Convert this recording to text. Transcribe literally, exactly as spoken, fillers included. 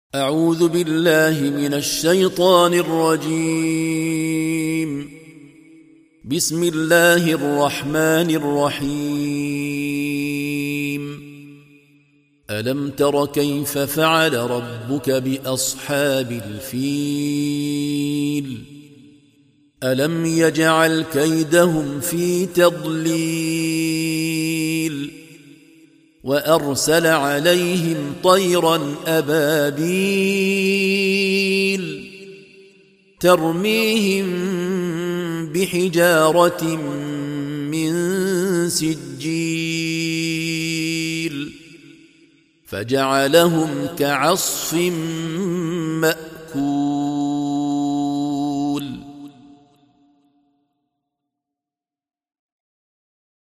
أعوذ بالله من الشيطان الرجيم. بسم الله الرحمن الرحيم. ألم تر كيف فعل ربك بأصحاب الفيل؟ ألم يجعل كيدهم في تضليل وأرسل عليهم طيرا أبابيل ترميهم بحجارة من سجيل فجعلهم كعصف مأكول.